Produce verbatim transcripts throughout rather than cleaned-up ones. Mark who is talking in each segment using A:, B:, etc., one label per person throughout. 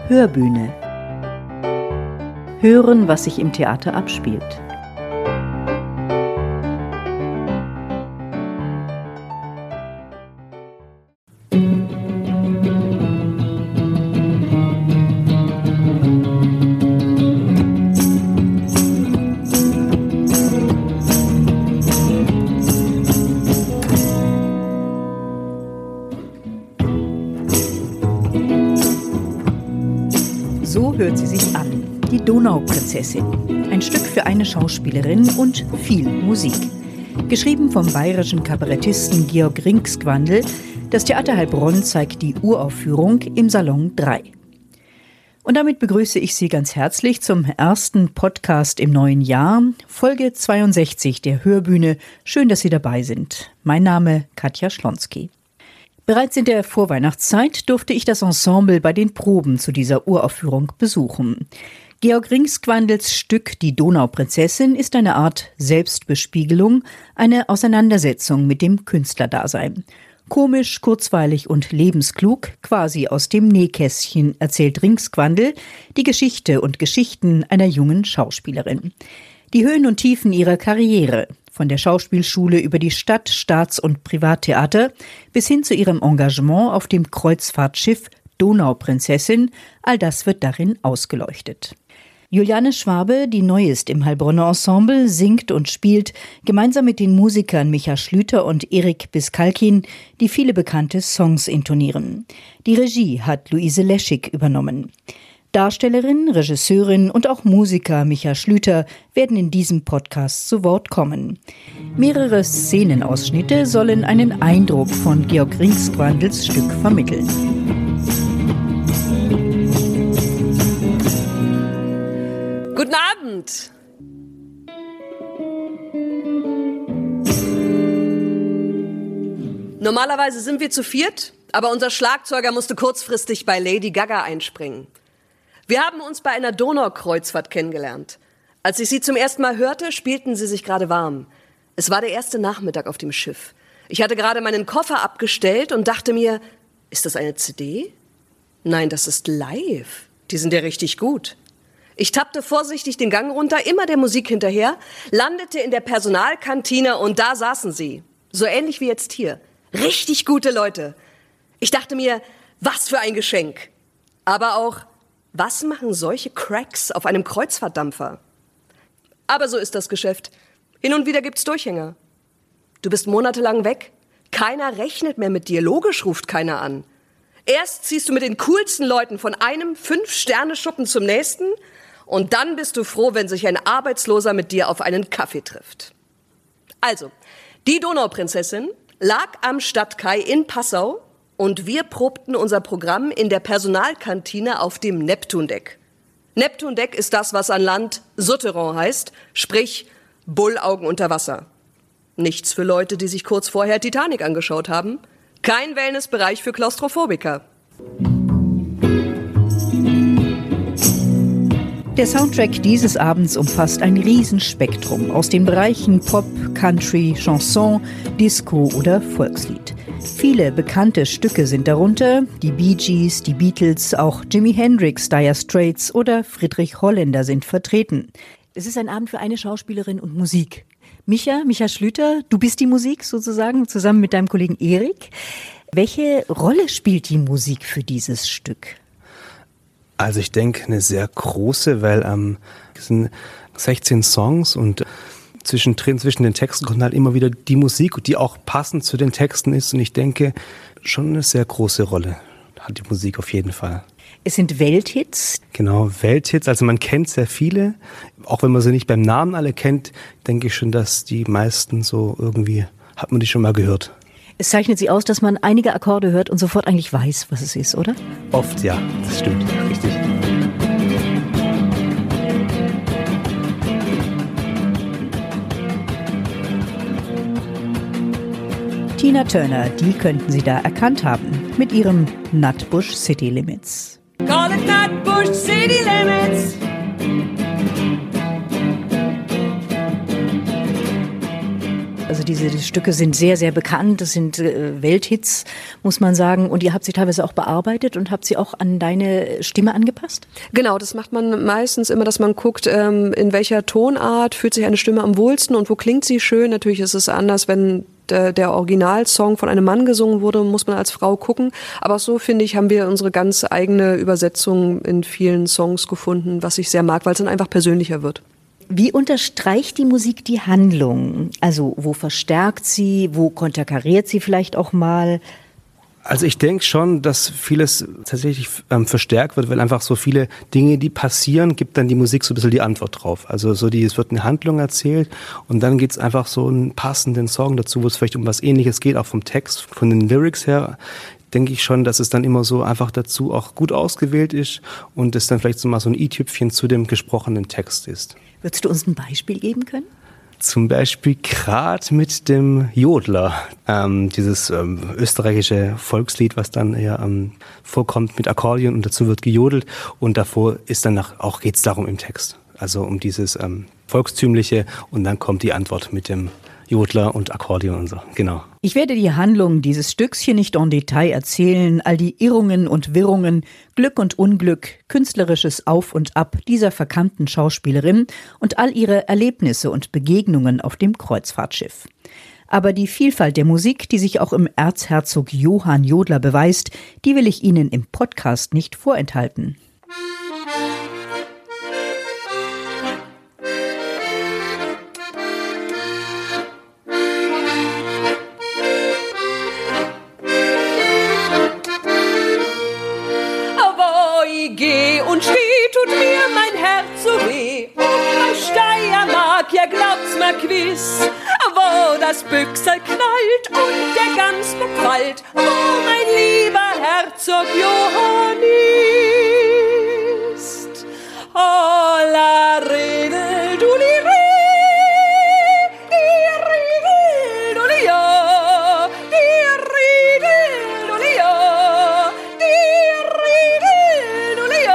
A: Hörbühne. Hören, was sich im Theater abspielt. So hört sie sich an, die Donauprinzessin. Ein Stück für eine Schauspielerin und viel Musik. Geschrieben vom bayerischen Kabarettisten Georg Ringsgwandl. Das Theater Heilbronn zeigt die Uraufführung im Salon drei. Und damit begrüße ich Sie ganz herzlich zum ersten Podcast im neuen Jahr, Folge zweiundsechzig der Hörbühne. Schön, dass Sie dabei sind. Mein Name Katja Schlonski. Bereits in der Vorweihnachtszeit durfte ich das Ensemble bei den Proben zu dieser Uraufführung besuchen. Georg Ringsgwandls Stück Die Donauprinzessin ist eine Art Selbstbespiegelung, eine Auseinandersetzung mit dem Künstlerdasein. Komisch, kurzweilig und lebensklug, quasi aus dem Nähkästchen, erzählt Ringsgwandl die Geschichte und Geschichten einer jungen Schauspielerin. Die Höhen und Tiefen ihrer Karriere, von der Schauspielschule über die Stadt-, Staats- und Privattheater bis hin zu ihrem Engagement auf dem Kreuzfahrtschiff Donauprinzessin, all das wird darin ausgeleuchtet. Juliane Schwabe, die neu ist im Heilbronner Ensemble, singt und spielt gemeinsam mit den Musikern Micha Schlüter und Erik Biskalkin, die viele bekannte Songs intonieren. Die Regie hat Luise Leschig übernommen. Darstellerin, Regisseurin und auch Musiker Micha Schlüter werden in diesem Podcast zu Wort kommen. Mehrere Szenenausschnitte sollen einen Eindruck von Georg Ringsgwandls Stück vermitteln.
B: Guten Abend! Normalerweise sind wir zu viert, aber unser Schlagzeuger musste kurzfristig bei Lady Gaga einspringen. Wir haben uns bei einer Donaukreuzfahrt kennengelernt. Als ich sie zum ersten Mal hörte, spielten sie sich gerade warm. Es war der erste Nachmittag auf dem Schiff. Ich hatte gerade meinen Koffer abgestellt und dachte mir, ist das eine C D? Nein, das ist live. Die sind ja richtig gut. Ich tappte vorsichtig den Gang runter, immer der Musik hinterher, landete in der Personalkantine und da saßen sie. So ähnlich wie jetzt hier. Richtig gute Leute. Ich dachte mir, was für ein Geschenk. Aber auch, was machen solche Cracks auf einem Kreuzfahrtdampfer? Aber so ist das Geschäft. Hin und wieder gibt's Durchhänger. Du bist monatelang weg. Keiner rechnet mehr mit dir. Logisch ruft keiner an. Erst ziehst du mit den coolsten Leuten von einem Fünf-Sterne-Schuppen zum nächsten und dann bist du froh, wenn sich ein Arbeitsloser mit dir auf einen Kaffee trifft. Also, die Donauprinzessin lag am Stadtkai in Passau und wir probten unser Programm in der Personalkantine auf dem Neptundeck. Neptundeck ist das, was an Land Souterrain heißt, sprich Bullaugen unter Wasser. Nichts für Leute, die sich kurz vorher Titanic angeschaut haben. Kein Wellnessbereich für Klaustrophobiker.
A: Der Soundtrack dieses Abends umfasst ein Riesenspektrum aus den Bereichen Pop, Country, Chanson, Disco oder Volkslied. Viele bekannte Stücke sind darunter, die Bee Gees, die Beatles, auch Jimi Hendrix, Dire Straits oder Friedrich Holländer sind vertreten. Es ist ein Abend für eine Schauspielerin und Musik. Micha, Micha Schlüter, du bist die Musik sozusagen, zusammen mit deinem Kollegen Erik. Welche Rolle spielt die Musik für dieses Stück?
C: Also ich denke eine sehr große, weil ähm, es sind sechzehn Songs und zwischendrin, zwischen den Texten kommt halt immer wieder die Musik, die auch passend zu den Texten ist. Und ich denke, schon eine sehr große Rolle hat die Musik auf jeden Fall.
A: Es sind Welthits.
C: Genau, Welthits. Also man kennt sehr viele. Auch wenn man sie nicht beim Namen alle kennt, denke ich schon, dass die meisten so irgendwie, hat man die schon mal gehört.
A: Es zeichnet sie aus, dass man einige Akkorde hört und sofort eigentlich weiß, was es ist, oder?
C: Oft, ja. Das stimmt. Richtig.
A: Tina Turner, die könnten Sie da erkannt haben, mit ihrem Nutbush City Limits.
B: Call it Nutbush City Limits.
A: Also Also diese die Stücke sind sehr, sehr bekannt. Das sind äh, Welthits, muss man sagen. Und ihr habt sie teilweise auch bearbeitet und habt sie auch an deine Stimme angepasst?
B: Genau, das macht man meistens immer, dass man guckt, ähm, in welcher Tonart fühlt sich eine Stimme am wohlsten und wo klingt sie schön. Natürlich ist es anders, wenn der, der Originalsong von einem Mann gesungen wurde, muss man als Frau gucken. Aber so, finde ich, haben wir unsere ganz eigene Übersetzung in vielen Songs gefunden, was ich sehr mag, weil es dann einfach persönlicher wird.
A: Wie unterstreicht die Musik die Handlung? Also wo verstärkt sie, wo konterkariert sie vielleicht auch mal?
C: Also ich denke schon, dass vieles tatsächlich ähm, verstärkt wird, weil einfach so viele Dinge, die passieren, gibt dann die Musik so ein bisschen die Antwort drauf. Also so die, es wird eine Handlung erzählt und dann gibt's einfach so einen passenden Song dazu, wo es vielleicht um was Ähnliches geht, auch vom Text, von den Lyrics her. Denke ich schon, dass es dann immer so einfach dazu auch gut ausgewählt ist und es dann vielleicht so mal so ein i-Tüpfchen zu dem gesprochenen Text ist.
A: Würdest du uns ein Beispiel geben können?
C: Zum Beispiel gerade mit dem Jodler, ähm, dieses ähm, österreichische Volkslied, was dann ja ähm, vorkommt mit Akkordeon und dazu wird gejodelt und davor ist dann auch geht's darum im Text, also um dieses ähm, Volkstümliche und dann kommt die Antwort mit dem Jodler und Akkordeon und so, genau.
A: Ich werde die Handlung dieses Stücks hier nicht en Detail erzählen, all die Irrungen und Wirrungen, Glück und Unglück, künstlerisches Auf und Ab dieser verkannten Schauspielerin und all ihre Erlebnisse und Begegnungen auf dem Kreuzfahrtschiff. Aber die Vielfalt der Musik, die sich auch im Erzherzog Johann Jodler beweist, die will ich Ihnen im Podcast nicht vorenthalten.
B: Und schrie, tut mir mein Herz so weh. Und bei Steiermark, ja glaubt's mir gewiss, wo das Büchsel knallt und der Gans befallt, wo mein lieber Herzog Johann ist. Holla redel du li re, di redel du li ja, di redel du li ja, di redel du li ja.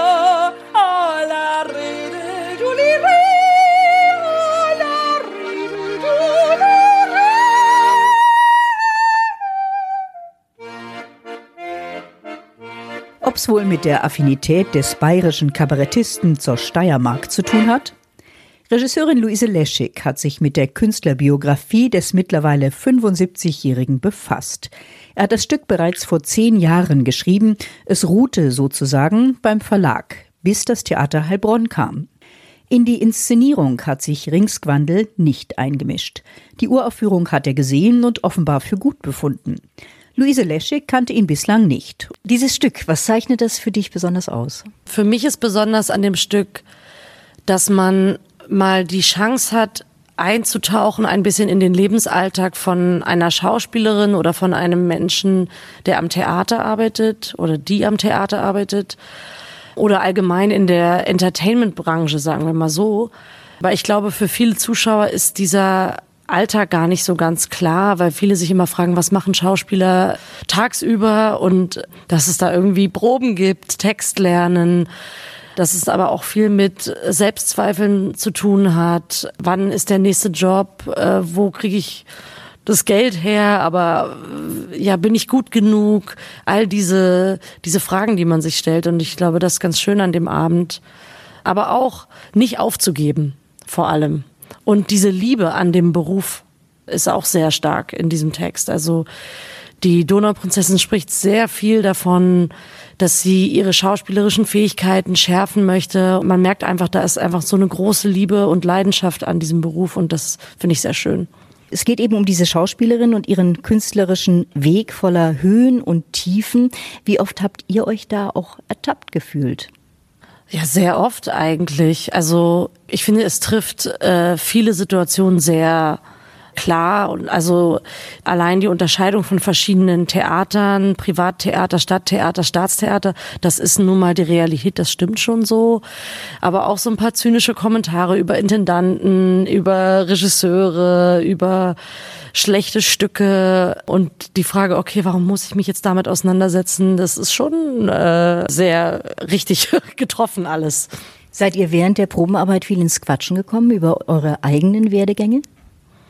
A: Ob's wohl mit der Affinität des bayerischen Kabarettisten zur Steiermark zu tun hat? Regisseurin Luise Leschig hat sich mit der Künstlerbiografie des mittlerweile fünfundsiebzigjährigen befasst. Er hat das Stück bereits vor zehn Jahren geschrieben. Es ruhte sozusagen beim Verlag, bis das Theater Heilbronn kam. In die Inszenierung hat sich Ringsgwandl nicht eingemischt. Die Uraufführung hat er gesehen und offenbar für gut befunden. Luise Leschig kannte ihn bislang nicht. Dieses Stück, was zeichnet das für dich besonders aus?
D: Für mich ist besonders an dem Stück, dass man mal die Chance hat, einzutauchen ein bisschen in den Lebensalltag von einer Schauspielerin oder von einem Menschen, der am Theater arbeitet oder die am Theater arbeitet oder allgemein in der Entertainment-Branche, sagen wir mal so. Aber ich glaube, für viele Zuschauer ist dieser Alltag gar nicht so ganz klar, weil viele sich immer fragen, was machen Schauspieler tagsüber und dass es da irgendwie Proben gibt, Text lernen, dass es aber auch viel mit Selbstzweifeln zu tun hat. Wann ist der nächste Job? Äh, wo kriege ich das Geld her? Aber äh, ja, bin ich gut genug? All diese diese Fragen, die man sich stellt. Und ich glaube, das ist ganz schön an dem Abend. Aber auch nicht aufzugeben, vor allem. Und diese Liebe an dem Beruf ist auch sehr stark in diesem Text. Also die Donauprinzessin spricht sehr viel davon, dass sie ihre schauspielerischen Fähigkeiten schärfen möchte. Man merkt einfach, da ist einfach so eine große Liebe und Leidenschaft an diesem Beruf und das finde ich sehr schön.
A: Es geht eben um diese Schauspielerin und ihren künstlerischen Weg voller Höhen und Tiefen. Wie oft habt ihr euch da auch ertappt gefühlt?
D: Ja, sehr oft eigentlich. Also ich finde, es trifft äh, viele Situationen sehr klar. Und also allein die Unterscheidung von verschiedenen Theatern, Privattheater, Stadttheater, Staatstheater, das ist nun mal die Realität, das stimmt schon so. Aber auch so ein paar zynische Kommentare über Intendanten, über Regisseure, über schlechte Stücke und die Frage, okay, warum muss ich mich jetzt damit auseinandersetzen? Das ist schon äh, sehr richtig getroffen alles.
A: Seid ihr während der Probenarbeit viel ins Quatschen gekommen über eure eigenen Werdegänge?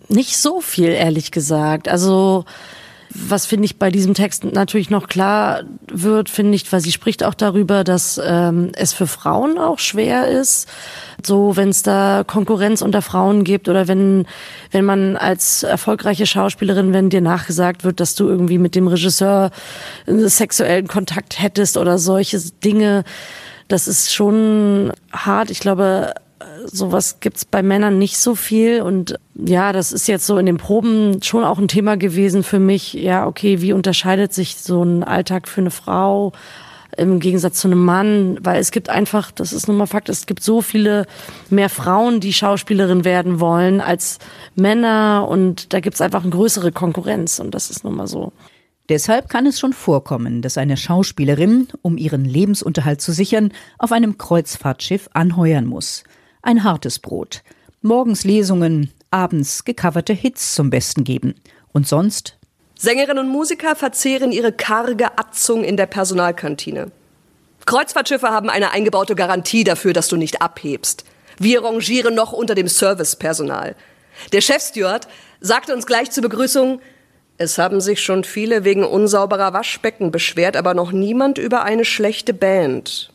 D: Nicht so viel, ehrlich gesagt. Also was, finde ich, bei diesem Text natürlich noch klar wird, finde ich, weil sie spricht auch darüber, dass ähm, es für Frauen auch schwer ist, so wenn es da Konkurrenz unter Frauen gibt oder wenn wenn man als erfolgreiche Schauspielerin, wenn dir nachgesagt wird, dass du irgendwie mit dem Regisseur einen sexuellen Kontakt hättest oder solche Dinge, das ist schon hart. Ich glaube, sowas gibt's bei Männern nicht so viel und ja, das ist jetzt so in den Proben schon auch ein Thema gewesen für mich. Ja, okay, wie unterscheidet sich so ein Alltag für eine Frau im Gegensatz zu einem Mann? Weil es gibt einfach, das ist nun mal Fakt, es gibt so viele mehr Frauen, die Schauspielerin werden wollen als Männer und da gibt's einfach eine größere Konkurrenz und das ist nun mal so.
A: Deshalb kann es schon vorkommen, dass eine Schauspielerin, um ihren Lebensunterhalt zu sichern, auf einem Kreuzfahrtschiff anheuern muss. Ein hartes Brot. Morgens Lesungen, abends gecoverte Hits zum Besten geben. Und sonst?
B: Sängerinnen und Musiker verzehren ihre karge Atzung in der Personalkantine. Kreuzfahrtschiffe haben eine eingebaute Garantie dafür, dass du nicht abhebst. Wir rangieren noch unter dem Servicepersonal. Der Chefsteward sagte uns gleich zur Begrüßung, es haben sich schon viele wegen unsauberer Waschbecken beschwert, aber noch niemand über eine schlechte Band.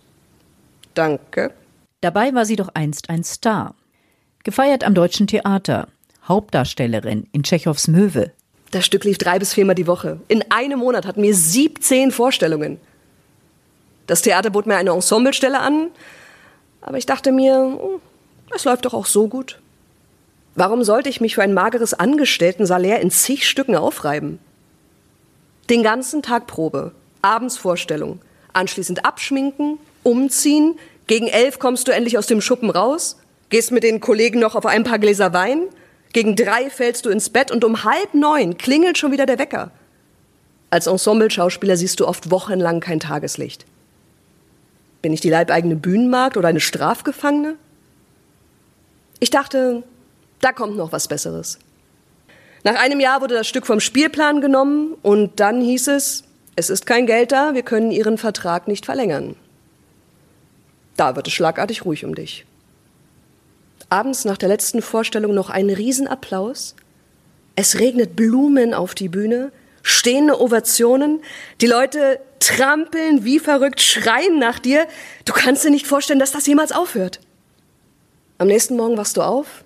B: Danke.
A: Dabei war sie doch einst ein Star. Gefeiert am Deutschen Theater, Hauptdarstellerin in Tschechows Möwe.
B: Das Stück lief drei bis viermal die Woche. In einem Monat hatten wir siebzehn Vorstellungen. Das Theater bot mir eine Ensemblestelle an, aber ich dachte mir, es läuft doch auch so gut. Warum sollte ich mich für ein mageres Angestellten-Salär in zig Stücken aufreiben? Den ganzen Tag Probe, abends Vorstellung, anschließend abschminken, umziehen. Gegen elf kommst du endlich aus dem Schuppen raus, gehst mit den Kollegen noch auf ein paar Gläser Wein, gegen drei fällst du ins Bett und um halb neun klingelt schon wieder der Wecker. Als Ensemble-Schauspieler siehst du oft wochenlang kein Tageslicht. Bin ich die leibeigene Bühnenmagd oder eine Strafgefangene? Ich dachte, da kommt noch was Besseres. Nach einem Jahr wurde das Stück vom Spielplan genommen und dann hieß es, es ist kein Geld da, wir können Ihren Vertrag nicht verlängern. Da wird es schlagartig ruhig um dich. Abends nach der letzten Vorstellung noch ein Riesenapplaus. Es regnet Blumen auf die Bühne, stehende Ovationen. Die Leute trampeln wie verrückt, schreien nach dir. Du kannst dir nicht vorstellen, dass das jemals aufhört. Am nächsten Morgen wachst du auf.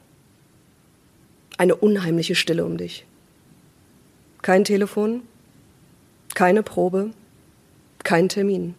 B: Eine unheimliche Stille um dich. Kein Telefon, keine Probe, kein Termin.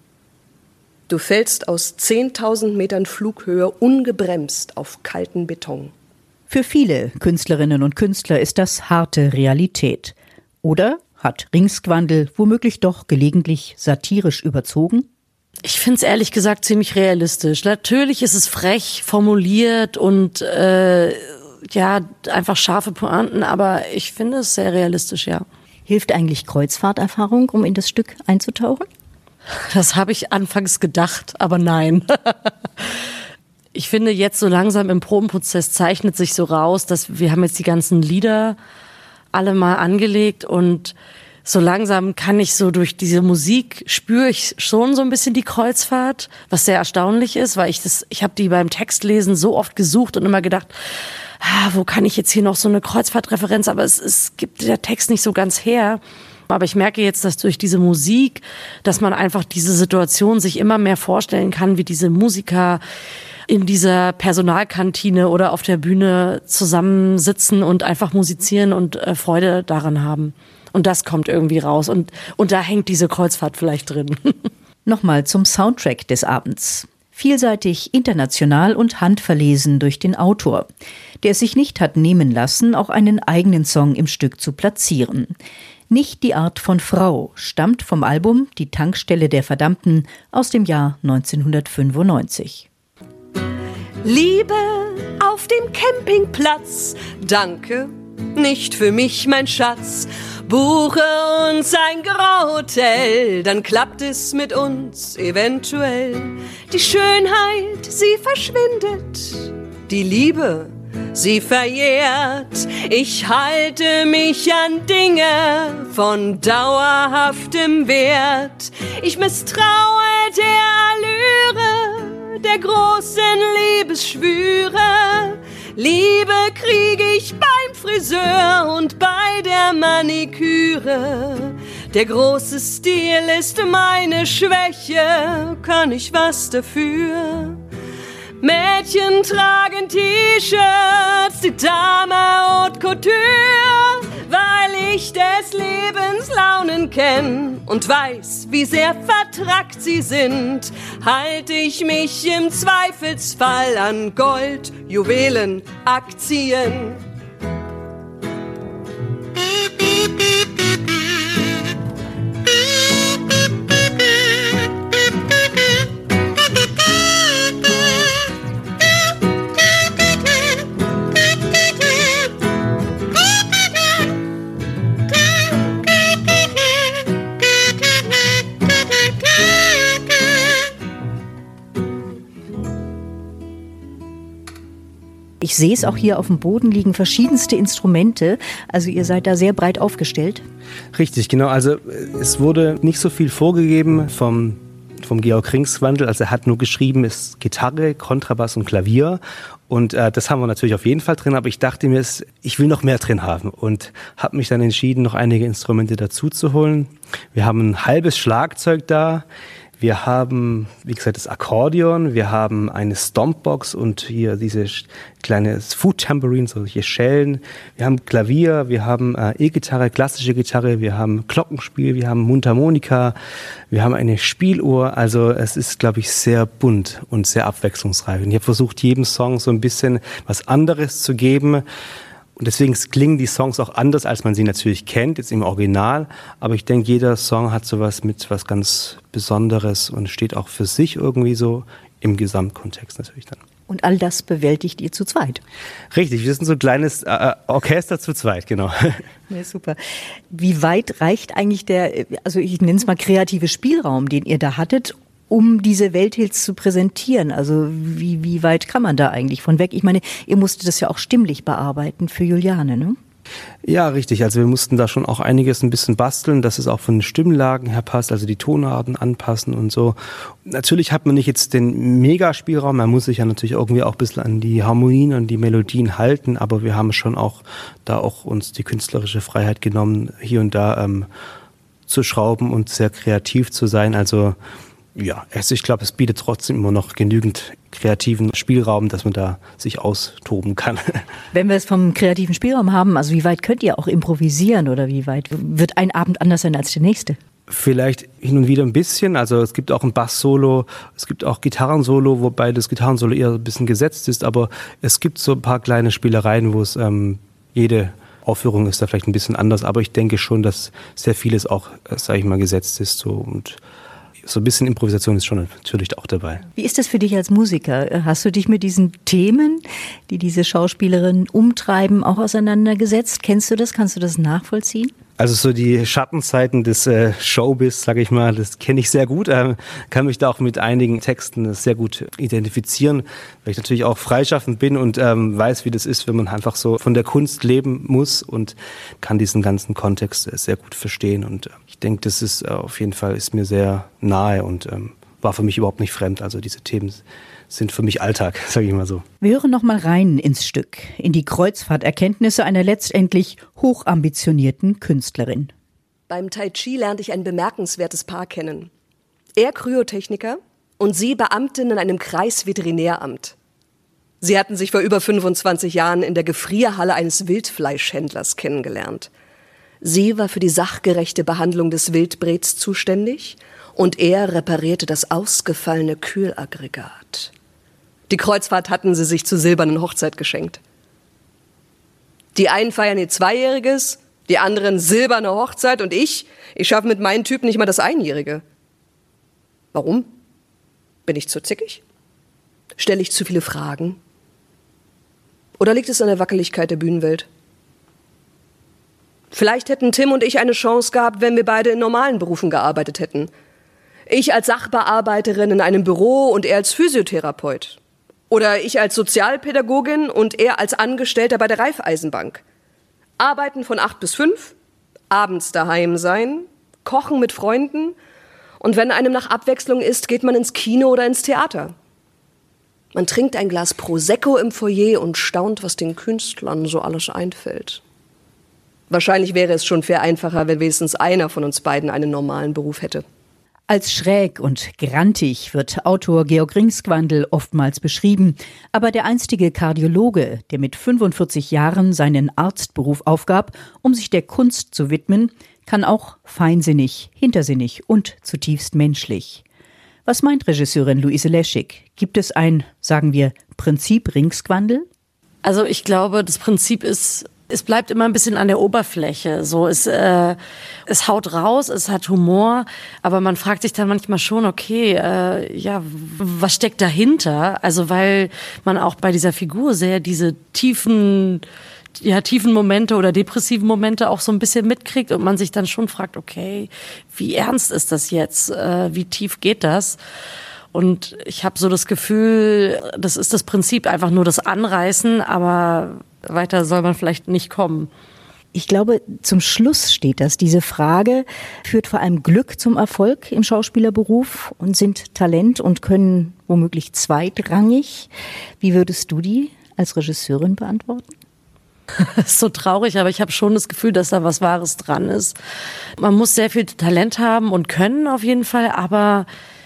B: Du fällst aus zehntausend Metern Flughöhe ungebremst auf kalten Beton.
A: Für viele Künstlerinnen und Künstler ist das harte Realität. Oder hat Ringsgwandl womöglich doch gelegentlich satirisch überzogen?
D: Ich finde es ehrlich gesagt ziemlich realistisch. Natürlich ist es frech formuliert und äh, ja, einfach scharfe Pointen, aber ich finde es sehr realistisch, ja.
A: Hilft eigentlich Kreuzfahrterfahrung, um in das Stück einzutauchen?
D: Das habe ich anfangs gedacht, aber nein. Ich finde jetzt so langsam im Probenprozess zeichnet sich so raus, dass wir haben jetzt die ganzen Lieder alle mal angelegt und so langsam kann ich so durch diese Musik spüre ich schon so ein bisschen die Kreuzfahrt, was sehr erstaunlich ist, weil ich das, ich habe die beim Textlesen so oft gesucht und immer gedacht, ah, wo kann ich jetzt hier noch so eine Kreuzfahrtreferenz, aber es, es gibt der Text nicht so ganz her. Aber ich merke jetzt, dass durch diese Musik, dass man einfach diese Situation sich immer mehr vorstellen kann, wie diese Musiker in dieser Personalkantine oder auf der Bühne zusammensitzen und einfach musizieren und äh, Freude daran haben. Und das kommt irgendwie raus. Und, und da hängt diese Kreuzfahrt vielleicht drin.
A: Nochmal zum Soundtrack des Abends. Vielseitig, international und handverlesen durch den Autor, der es sich nicht hat nehmen lassen, auch einen eigenen Song im Stück zu platzieren. Nicht die Art von Frau stammt vom Album Die Tankstelle der Verdammten aus dem Jahr neunzehnhundertfünfundneunzig.
B: Liebe auf dem Campingplatz, danke, nicht für mich, mein Schatz. Buche uns ein Grauhotel, dann klappt es mit uns eventuell. Die Schönheit, sie verschwindet, die Liebe, sie verjährt. Ich halte mich an Dinge von dauerhaftem Wert. Ich misstraue der Allüre der großen Liebesschwüre. Liebe krieg ich beim Friseur und bei der Maniküre. Der große Stil ist meine Schwäche, kann ich was dafür? Mädchen tragen T-Shirts, die Dame Haute Couture, weil ich des Lebens Launen kenn und weiß, wie sehr vertrackt sie sind, halte ich mich im Zweifelsfall an Gold, Juwelen, Aktien.
A: Ich sehe es auch hier auf dem Boden liegen verschiedenste Instrumente. Also ihr seid da sehr breit aufgestellt.
C: Richtig, genau. Also es wurde nicht so viel vorgegeben vom, vom Georg Ringsgwandl. Also er hat nur geschrieben, es ist Gitarre, Kontrabass und Klavier. Und äh, das haben wir natürlich auf jeden Fall drin. Aber ich dachte mir, ich will noch mehr drin haben. Und habe mich dann entschieden, noch einige Instrumente dazu zu holen. Wir haben ein halbes Schlagzeug da. Wir haben, wie gesagt, das Akkordeon, wir haben eine Stompbox und hier diese kleine Food Tambourine, solche Schellen. Wir haben Klavier, wir haben äh, E-Gitarre, klassische Gitarre, wir haben Glockenspiel, wir haben Mundharmonika, wir haben eine Spieluhr. Also es ist, glaube ich, sehr bunt und sehr abwechslungsreich. Und ich habe versucht, jedem Song so ein bisschen was anderes zu geben. Und deswegen klingen die Songs auch anders, als man sie natürlich kennt, jetzt im Original. Aber ich denke, jeder Song hat sowas mit was ganz Besonderes und steht auch für sich irgendwie so im Gesamtkontext natürlich dann.
A: Und all das bewältigt ihr zu zweit?
C: Richtig, wir sind so ein kleines äh, Orchester zu zweit, genau.
A: Ja, super. Wie weit reicht eigentlich der, also ich nenne es mal kreative Spielraum, den ihr da hattet, um diese Welthits zu präsentieren? Also wie, wie weit kann man da eigentlich von weg? Ich meine, ihr musstet das ja auch stimmlich bearbeiten für Juliane, ne?
C: Ja, richtig. Also wir mussten da schon auch einiges ein bisschen basteln, dass es auch von den Stimmlagen her passt, also die Tonarten anpassen und so. Natürlich hat man nicht jetzt den Megaspielraum, man muss sich ja natürlich irgendwie auch ein bisschen an die Harmonien, an die Melodien halten, aber wir haben schon auch da auch uns die künstlerische Freiheit genommen, hier und da ähm, zu schrauben und sehr kreativ zu sein. Also ja, also ich glaube, es bietet trotzdem immer noch genügend kreativen Spielraum, dass man da sich austoben kann.
A: Wenn wir es vom kreativen Spielraum haben, also wie weit könnt ihr auch improvisieren oder wie weit wird ein Abend anders sein als der nächste?
C: Vielleicht hin und wieder ein bisschen, also es gibt auch ein Bass-Solo, es gibt auch Gitarrensolo, wobei das Gitarrensolo eher ein bisschen gesetzt ist, aber es gibt so ein paar kleine Spielereien, wo es ähm, jede Aufführung ist da vielleicht ein bisschen anders, aber ich denke schon, dass sehr vieles auch, sage ich mal, gesetzt ist so und so ein bisschen Improvisation ist schon natürlich auch dabei.
A: Wie ist das für dich als Musiker? Hast du dich mit diesen Themen, die diese Schauspielerinnen umtreiben, auch auseinandergesetzt? Kennst du das? Kannst du das nachvollziehen?
C: Also so die Schattenseiten des äh, Showbiz, sage ich mal, das kenne ich sehr gut. Ähm, kann mich da auch mit einigen Texten sehr gut identifizieren, weil ich natürlich auch freischaffend bin und ähm, weiß, wie das ist, wenn man einfach so von der Kunst leben muss und kann diesen ganzen Kontext äh, sehr gut verstehen. Und äh, ich denke, das ist äh, auf jeden Fall ist mir sehr nahe und ähm, war für mich überhaupt nicht fremd. Also diese Themen sind für mich Alltag, sage ich mal so.
A: Wir hören noch mal rein ins Stück, in die Kreuzfahrterkenntnisse einer letztendlich hochambitionierten Künstlerin.
B: Beim Tai Chi lernte ich ein bemerkenswertes Paar kennen. Er Kryotechniker und sie Beamtin in einem Kreisveterinäramt. Sie hatten sich vor über fünfundzwanzig Jahren in der Gefrierhalle eines Wildfleischhändlers kennengelernt. Sie war für die sachgerechte Behandlung des Wildbrets zuständig und er reparierte das ausgefallene Kühlaggregat. Die Kreuzfahrt hatten sie sich zur silbernen Hochzeit geschenkt. Die einen feiern ihr Zweijähriges, die anderen silberne Hochzeit und ich, ich schaffe mit meinen Typen nicht mal das Einjährige. Warum? Bin ich zu zickig? Stelle ich zu viele Fragen? Oder liegt es an der Wackeligkeit der Bühnenwelt? Vielleicht hätten Tim und ich eine Chance gehabt, wenn wir beide in normalen Berufen gearbeitet hätten. Ich als Sachbearbeiterin in einem Büro und er als Physiotherapeut. Oder ich als Sozialpädagogin und er als Angestellter bei der Raiffeisenbank. Arbeiten von acht bis fünf, abends daheim sein, kochen mit Freunden und wenn einem nach Abwechslung ist, geht man ins Kino oder ins Theater. Man trinkt ein Glas Prosecco im Foyer und staunt, was den Künstlern so alles einfällt. Wahrscheinlich wäre es schon viel einfacher, wenn wenigstens einer von uns beiden einen normalen Beruf hätte.
A: Als schräg und grantig wird Autor Georg Ringsgwandl oftmals beschrieben. Aber der einstige Kardiologe, der mit fünfundvierzig Jahren seinen Arztberuf aufgab, um sich der Kunst zu widmen, kann auch feinsinnig, hintersinnig und zutiefst menschlich. Was meint Regisseurin Luise Leschig? Gibt es ein, sagen wir, Prinzip Ringsgwandl?
D: Also ich glaube, das Prinzip ist, es bleibt immer ein bisschen an der Oberfläche. So, es, äh, es haut raus, es hat Humor, aber man fragt sich dann manchmal schon, okay, äh, ja, was steckt dahinter? Also weil man auch bei dieser Figur sehr diese tiefen, ja, tiefen Momente oder depressiven Momente auch so ein bisschen mitkriegt und man sich dann schon fragt, okay, wie ernst ist das jetzt? Äh, wie tief geht das? Und ich habe so das Gefühl, das ist das Prinzip, einfach nur das Anreißen, aber weiter soll man vielleicht nicht kommen.
A: Ich glaube, zum Schluss steht das. Diese Frage, führt vor allem Glück zum Erfolg im Schauspielerberuf und sind Talent und Können womöglich zweitrangig. Wie würdest du die als Regisseurin beantworten?
D: Das ist so traurig, aber ich habe schon das Gefühl, dass da was Wahres dran ist. Man muss sehr viel Talent haben und können auf jeden Fall, aber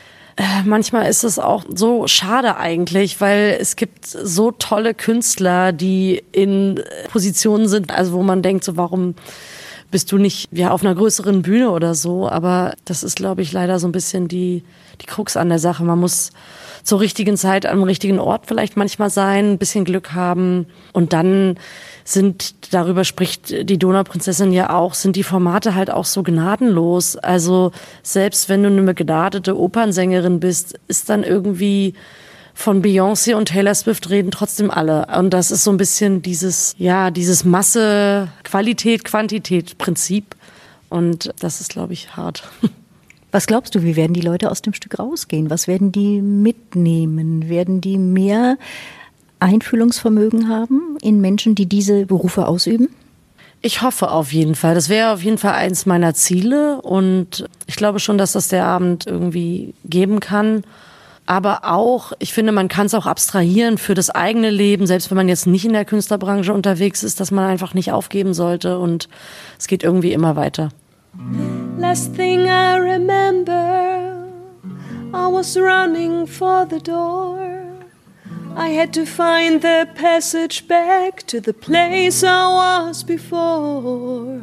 D: äh, manchmal ist es auch so schade eigentlich, weil es gibt so tolle Künstler, die in Positionen sind, also wo man denkt, so warum bist du nicht ja auf einer größeren Bühne oder so, aber das ist, glaube ich, leider so ein bisschen die, die Krux an der Sache. Man muss zur richtigen Zeit am richtigen Ort vielleicht manchmal sein, ein bisschen Glück haben und dann sind, darüber spricht die Donauprinzessin ja auch, sind die Formate halt auch so gnadenlos. Also selbst wenn du eine begnadete Opernsängerin bist, ist dann irgendwie von Beyoncé und Taylor Swift reden trotzdem alle. Und das ist so ein bisschen dieses, ja, dieses Masse, Qualität, Quantität Prinzip. Und das ist, glaube ich, hart.
A: Was glaubst du, wie werden die Leute aus dem Stück rausgehen? Was werden die mitnehmen? Werden die mehr Einfühlungsvermögen haben in Menschen, die diese Berufe ausüben?
D: Ich hoffe auf jeden Fall. Das wäre auf jeden Fall eins meiner Ziele. Und ich glaube schon, dass das der Abend irgendwie geben kann. Aber auch, ich finde, man kann es auch abstrahieren für das eigene Leben, selbst wenn man jetzt nicht in der Künstlerbranche unterwegs ist, dass man einfach nicht aufgeben sollte. Und es geht irgendwie immer weiter.
B: Last thing I remember, I was running for the door. I had to find the passage back to the place I was before.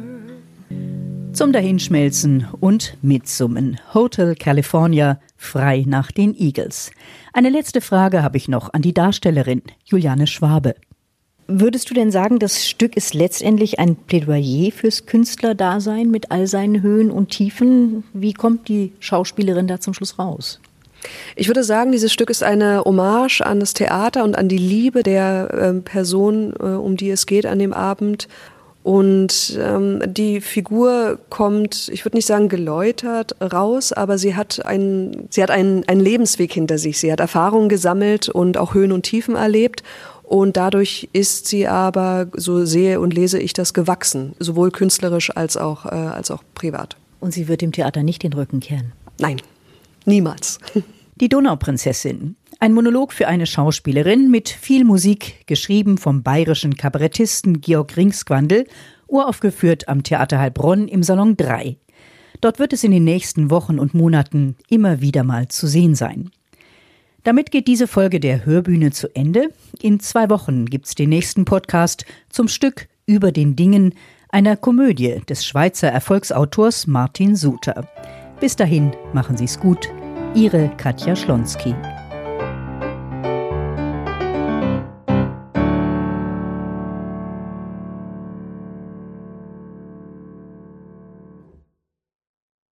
A: Zum Dahinschmelzen und Mitsummen. Hotel California, frei nach den Eagles. Eine letzte Frage habe ich noch an die Darstellerin Juliane Schwabe. Würdest du denn sagen, das Stück ist letztendlich ein Plädoyer fürs Künstlerdasein mit all seinen Höhen und Tiefen? Wie kommt die Schauspielerin da zum Schluss raus?
B: Ich würde sagen, dieses Stück ist eine Hommage an das Theater und an die Liebe der äh, Person, äh, um die es geht an dem Abend. Und ähm, die Figur kommt, ich würde nicht sagen geläutert raus, aber sie hat, einen, sie hat einen, einen Lebensweg hinter sich. Sie hat Erfahrungen gesammelt und auch Höhen und Tiefen erlebt. Und dadurch ist sie aber, so sehe und lese ich das, gewachsen, sowohl künstlerisch als auch, äh, als auch privat.
A: Und sie wird dem Theater nicht den Rücken kehren?
B: Nein, niemals.
A: Die Donauprinzessin. Ein Monolog für eine Schauspielerin mit viel Musik, geschrieben vom bayerischen Kabarettisten Georg Ringsgwandl, uraufgeführt am Theater Heilbronn im Salon drei. Dort wird es in den nächsten Wochen und Monaten immer wieder mal zu sehen sein. Damit geht diese Folge der Hörbühne zu Ende. In zwei Wochen gibt's den nächsten Podcast zum Stück Über den Dingen, einer Komödie des Schweizer Erfolgsautors Martin Suter. Bis dahin, machen Sie's gut. Ihre Katja Schlonski.